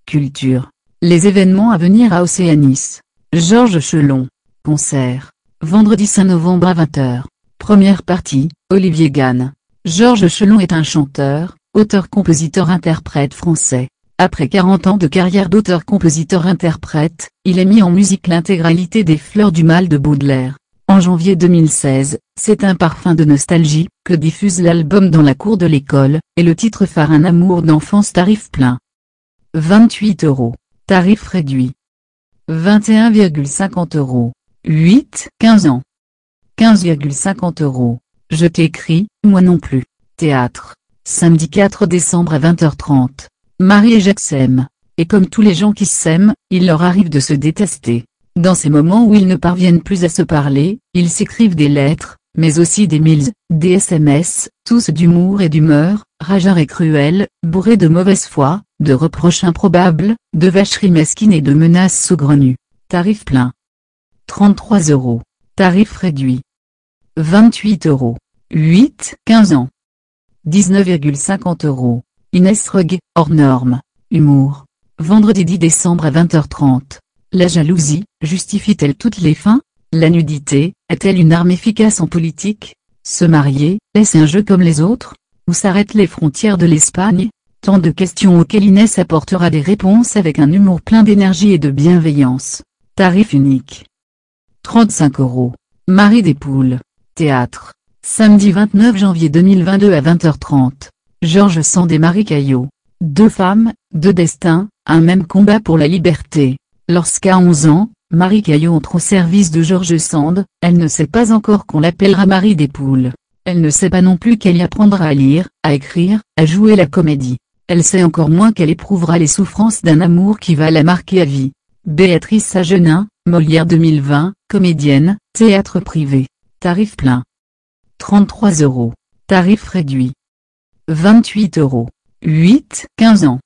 Culture. Les événements à venir à Océanis. Georges Chelon. Concert. Vendredi 5 novembre à 20h. Première partie, Olivier Gann. Georges Chelon est un chanteur, auteur-compositeur-interprète français. Après 40 ans de carrière d'auteur-compositeur-interprète, il a mis en musique l'intégralité des Fleurs du Mal de Baudelaire. En janvier 2016, C'est un parfum de nostalgie que diffuse l'album Dans la cour de l'école, et le titre phare Un amour d'enfance tarif plein. 28 €. Tarif réduit. 21,50 €. 8-15 ans. 15,50 €. Je t'écris, moi non plus. Théâtre. Samedi 4 décembre à 20h30. Marie et Jacques s'aiment. Et comme tous les gens qui s'aiment, il leur arrive de se détester. Dans ces moments où ils ne parviennent plus à se parler, ils s'écrivent des lettres, mais aussi des mails, des SMS, tous d'humour et d'humeur, rageards et cruels, bourrés de mauvaise foi, de reproches improbables, de vacheries mesquines et de menaces saugrenues. Tarif plein. 33 €. Tarif réduit. 28 €. 8-15 ans. 19,50 €. Inès Rogue, hors norme. Humour. Vendredi 10 décembre à 20h30. La jalousie, justifie-t-elle toutes les fins? La nudité, est-elle une arme efficace en politique? Se marier, est-ce un jeu comme les autres? Où s'arrêtent les frontières de l'Espagne? Tant de questions auxquelles Inès apportera des réponses avec un humour plein d'énergie et de bienveillance. Tarif unique. 35 €. Marie des Poules. Théâtre. Samedi 29 janvier 2022 à 20h30. Georges Sand et Marie Caillot. Deux femmes, deux destins, un même combat pour la liberté. Lorsqu'à 11 ans, Marie Caillot entre au service de Georges Sand, elle ne sait pas encore qu'on l'appellera Marie des Poules. Elle ne sait pas non plus qu'elle y apprendra à lire, à écrire, à jouer la comédie. Elle sait encore moins qu'elle éprouvera les souffrances d'un amour qui va la marquer à vie. Béatrice Sagenin, Molière 2020, comédienne, théâtre privé. Tarif plein. 33 €. Tarif réduit. 28 €. 8-15 ans.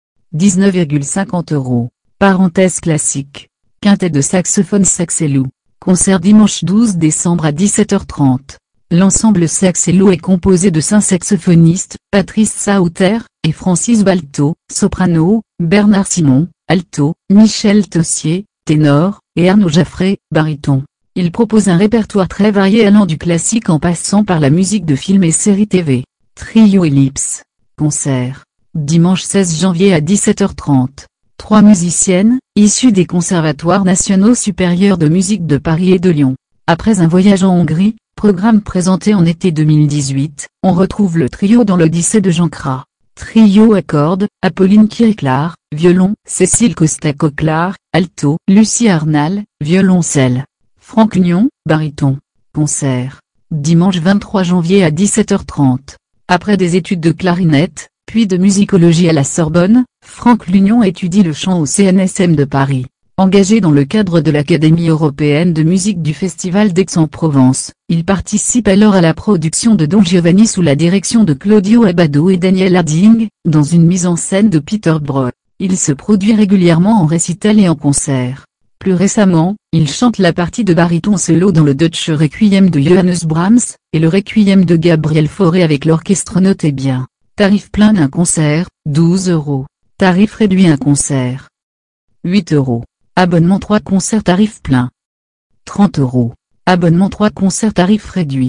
19,50 €. Parenthèse classique. Quintet de saxophone Saxelou. Concert dimanche 12 décembre à 17h30. L'ensemble Saxelou est composé de 5 saxophonistes, Patrice Sauter, et Francis Balto, soprano, Bernard Simon, alto, Michel Tossier, ténor, et Arnaud Jaffré, baryton. Il propose un répertoire très varié allant du classique en passant par la musique de films et séries TV. Trio Ellipse. Concert. Dimanche 16 janvier à 17h30. 3 musiciennes, issues des conservatoires nationaux supérieurs de musique de Paris et de Lyon. Après un voyage en Hongrie, programme présenté en été 2018, on retrouve le trio dans l'Odyssée de Jean Cras. Trio à cordes, Apolline Kiriklar, violon, Cécile Costa-Coquelard, alto, Lucie Arnal, violoncelle. Franck Lunion, baryton. Concert. Dimanche 23 janvier à 17h30. Après des études de clarinette, puis de musicologie à la Sorbonne, Franck Lunion étudie le chant au CNSM de Paris. Engagé dans le cadre de l'Académie européenne de musique du Festival d'Aix-en-Provence, il participe alors à la production de Don Giovanni sous la direction de Claudio Abbado et Daniel Harding, dans une mise en scène de Peter Brook. Il se produit régulièrement en récital et en concert. Plus récemment, il chante la partie de baryton solo dans le Deutsche Requiem de Johannes Brahms, et le Requiem de Gabriel Fauré avec l'orchestre. Notez bien. Tarif plein d'un concert, 12 €. Tarif réduit un concert. 8 €. Abonnement 3 concerts tarif plein. 30 €. Abonnement 3 concerts tarif réduit.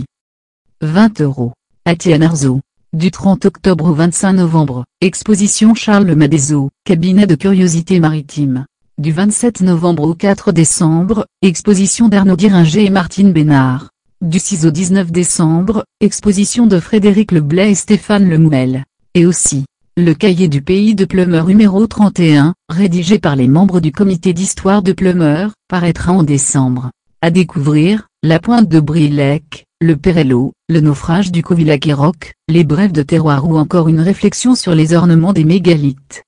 20 €. Atienne Arzo. Du 30 octobre au 25 novembre, exposition Charles Madezo, cabinet de curiosités maritimes. Du 27 novembre au 4 décembre, exposition d'Arnaud Diringer et Martine Bénard. Du 6 au 19 décembre, exposition de Frédéric Leblay et Stéphane Lemouel. Et aussi, le cahier du pays de Plumeur numéro 31, rédigé par les membres du comité d'histoire de Plumeur, paraîtra en décembre. À découvrir, la pointe de Brilec, le Perello, le naufrage du Covillac et Roch, les brèves de terroir ou encore une réflexion sur les ornements des mégalithes.